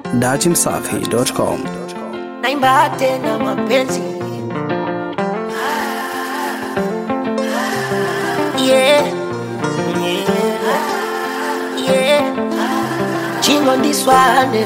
datimsafi.com. Naimba tena mapenzi. Yeah, yeah, yeah. Ching on this one.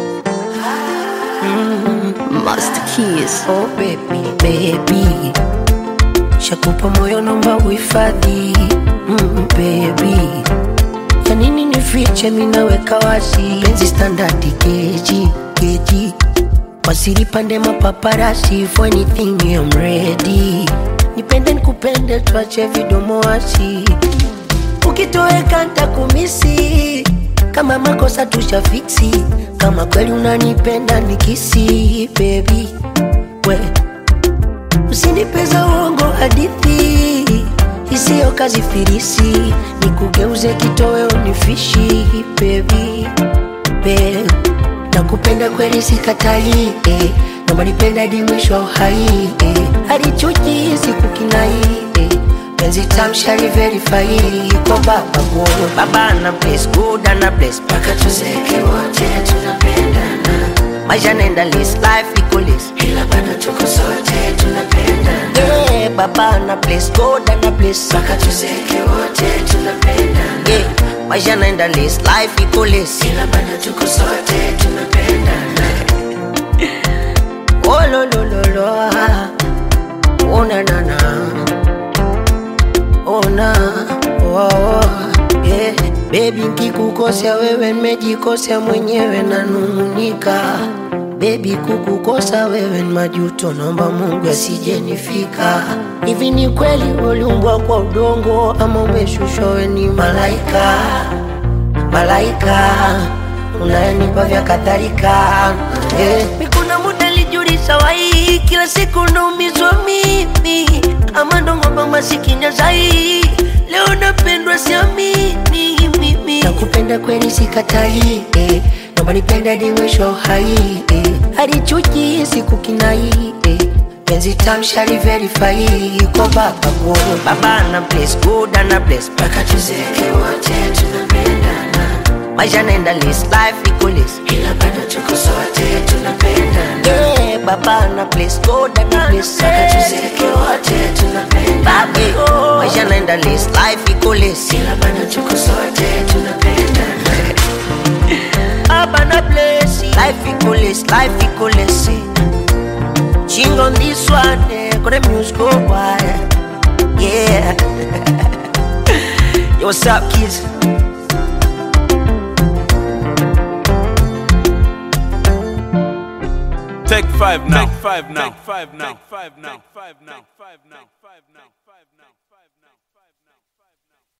Master Keys. Oh baby, baby, shakupa moyo nomba uhifadhi. Baby, ya nini nifiche minaweka wazi. Penzi standard keji, keji. Wasiri pande mapaparasi. For anything I'm ready. Nipende nikupende tuache vidomo wasi. Ukitoweka nitakumisi. Kama makosa tushafiksi. Kama kweli unanipenda nikisi. Baby, we usinipeza uongo hadithi isiyo kazi firisi. Nikugeuze kitoweo nifishi. Baby, baby, nakupenda kweli sikatai. Naomba nipenda hadi mwisho wa uhai. Hadi chuki sikukinai. Penzi tamshari verify. Kwa baba God, baba na bless, good na bless. Paka tuzeke wote tunapendana. Maisha naenda list, life iko list. Ila bado tuko sote tunapendana. Yeah, baba na bless, God na bless. Paka tuzeke wote tunapendana. Yeah, maisha naenda list, life iko list. Ila bado tuko sote tunapendana. Oh lo lo lo lo. Oh na na na. Oh na, oh, oh, yeah. Baby nkikukosea wewe nimejikosea mwenyewe nanung'unika. Baby kukukosa wewe ni majuto, naomba Mungu asije nifika. Hivi ni kweli uliumbwa kwa udongo ama umeshushwa wewe ni malaika? Malaika unayenipa vya kadhalika. Mikuna muda lijulisha wai. Kila siku naumizwa mimi. Ama ndongo masikini zai. Leo napendwa siamini mimi. Nakupenda kweli sikatai. Naomba nipenda hadi mwisho wa uhai. Hadi chuki sikukinai. Penzi tamshari verify. Kwa baba God, baba na bless, good na bless. Paka tuzeke wote tunapendana. Maisha naenda list, life iko list. Ila bado tuko sote tunapendana. Yeah, baba na bless, God na bless. Paka tuzeke wote tunapendana. Maisha naenda list, life iko list. Ila bado tuko sote tunapendana. Baba na bless, life iko list, life iko list. Ching on this one, got the music go wild. Yeah. Yo, what's up, kids? Take five now. Take five now. Take five now. Take five now. Take five now. Take five now. Take five now. Take five now.